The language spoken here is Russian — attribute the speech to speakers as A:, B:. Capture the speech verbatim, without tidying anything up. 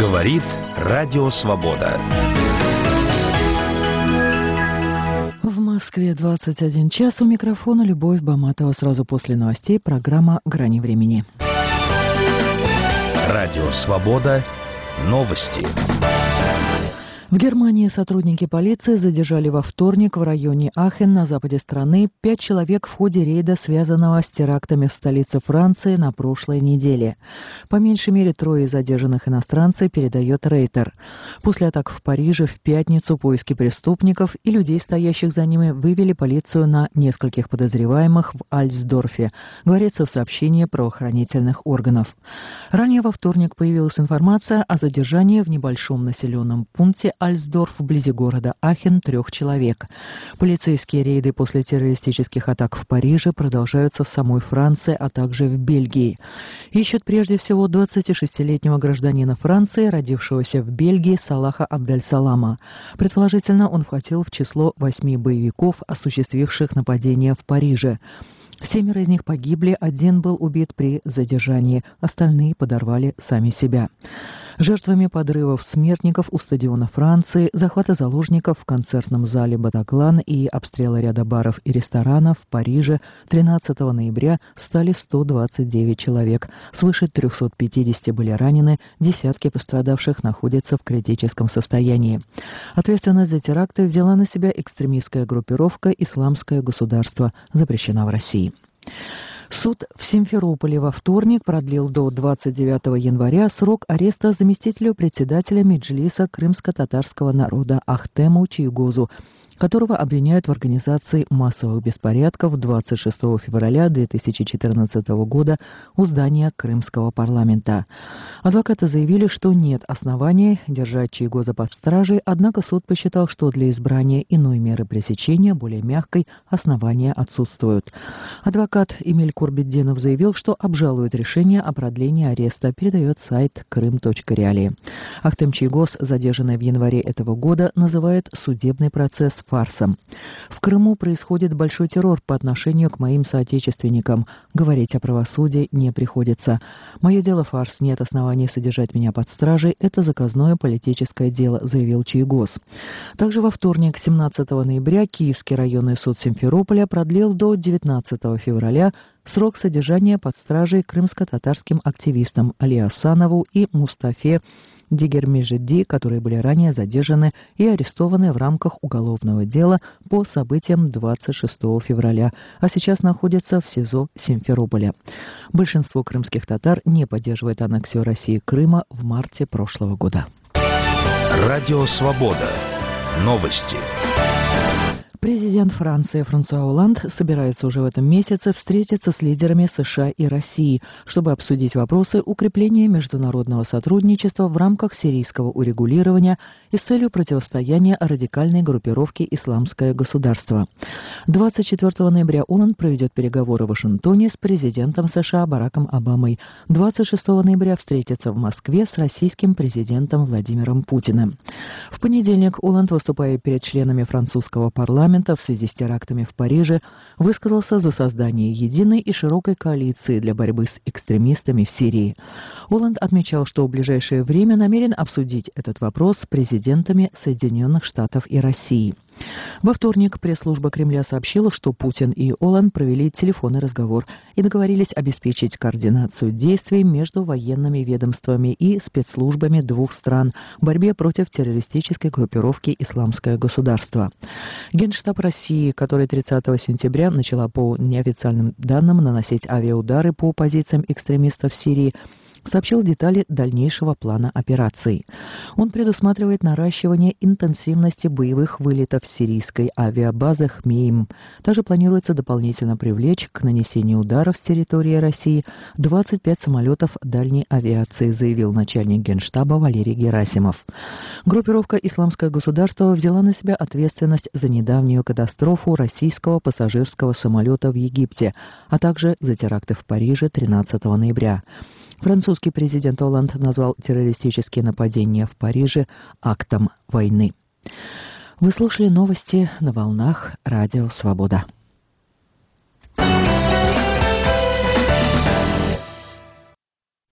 A: Говорит Радио Свобода.
B: В Москве двадцать один час. У микрофона Любовь Баматова. Сразу после новостей программа «Грани времени».
A: Радио Свобода. Новости.
B: В Германии сотрудники полиции задержали во вторник в районе Ахен на западе страны пять человек в ходе рейда, связанного с терактами в столице Франции на прошлой неделе. По меньшей мере трое задержанных иностранцев, передает Рейтер. После атак в Париже в пятницу поиски преступников и людей, стоящих за ними, вывели полицию на нескольких подозреваемых в Альсдорфе, говорится в сообщении правоохранительных органов. Ранее во вторник появилась информация о задержании в небольшом населенном пункте Альсдорф вблизи города Ахен трех человек. Полицейские рейды после террористических атак в Париже продолжаются в самой Франции, а также в Бельгии. Ищут прежде всего двадцатишестилетнего гражданина Франции, родившегося в Бельгии, Салаха Абдаль-Салама. Предположительно, он входил в число восьми боевиков, осуществивших нападение в Париже. Семеро из них погибли, один был убит при задержании, остальные подорвали сами себя. Жертвами подрывов смертников у стадиона Франции, захвата заложников в концертном зале «Батаклан» и обстрела ряда баров и ресторанов в Париже тринадцатого ноября стали сто двадцать девять человек. Свыше трехсот пятидесяти были ранены, десятки пострадавших находятся в критическом состоянии. Ответственность за теракты взяла на себя экстремистская группировка «Исламское государство», запрещена в России. Суд в Симферополе во вторник продлил до двадцать девятого января срок ареста заместителю председателя Меджлиса крымско-татарского народа Ахтему Чийгозу, которого обвиняют в организации массовых беспорядков двадцать шестого февраля две тысячи четырнадцатого года у здания Крымского парламента. Адвокаты заявили, что нет оснований держать Чийгоза под стражей, однако суд посчитал, что для избрания иной меры пресечения, более мягкой, основания отсутствуют. Адвокат Эмиль Курбетдинов заявил, что обжалует решение о продлении ареста, передает сайт крым точка реалии. Ахтем Чийгоз, задержанный в январе этого года, называет судебный процесс фарсом. В Крыму происходит большой террор по отношению к моим соотечественникам. Говорить о правосудии не приходится. Мое дело фарс, нет оснований содержать меня под стражей. Это заказное политическое дело, заявил Чийгоз. Также во вторник, семнадцатого ноября, Киевский районный суд Симферополя продлил до девятнадцатого февраля срок содержания под стражей крымско-татарским активистам Али Асанову и Мустафе Дигермежеди, которые были ранее задержаны и арестованы в рамках уголовного дела по событиям двадцать шестого февраля, а сейчас находятся в СИЗО Симферополя. Большинство крымских татар не поддерживает аннексию России Крыма в марте прошлого года.
A: Радио Свобода. Новости.
B: Президент Франции Франсуа Олланд собирается уже в этом месяце встретиться с лидерами США и России, чтобы обсудить вопросы укрепления международного сотрудничества в рамках сирийского урегулирования и с целью противостояния радикальной группировке «Исламское государство». двадцать четвертого ноября Олланд проведет переговоры в Вашингтоне с президентом США Бараком Обамой. двадцать шестого ноября встретится в Москве с российским президентом Владимиром Путиным. В понедельник Олланд, выступая перед членами французского парламента в связи с терактами в Париже, высказался за создание единой и широкой коалиции для борьбы с экстремистами в Сирии. Олланд отмечал, что в ближайшее время намерен обсудить этот вопрос с президентами Соединенных Штатов и России. Во вторник пресс-служба Кремля сообщила, что Путин и Олланд провели телефонный разговор и договорились обеспечить координацию действий между военными ведомствами и спецслужбами двух стран в борьбе против террористической группировки «Исламское государство». Генштаб России, который тридцатого сентября начала по неофициальным данным наносить авиаудары по позициям экстремистов в Сирии, сообщил детали дальнейшего плана операций. Он предусматривает наращивание интенсивности боевых вылетов с сирийской авиабазы Хмейм. Также планируется дополнительно привлечь к нанесению ударов с территории России двадцать пять самолетов дальней авиации, заявил начальник Генштаба Валерий Герасимов. Группировка «Исламское государство» взяла на себя ответственность за недавнюю катастрофу российского пассажирского самолета в Египте, а также за теракты в Париже тринадцатого ноября. Французский президент Олланд назвал террористические нападения в Париже актом войны. Вы слушали новости на волнах Радио Свобода.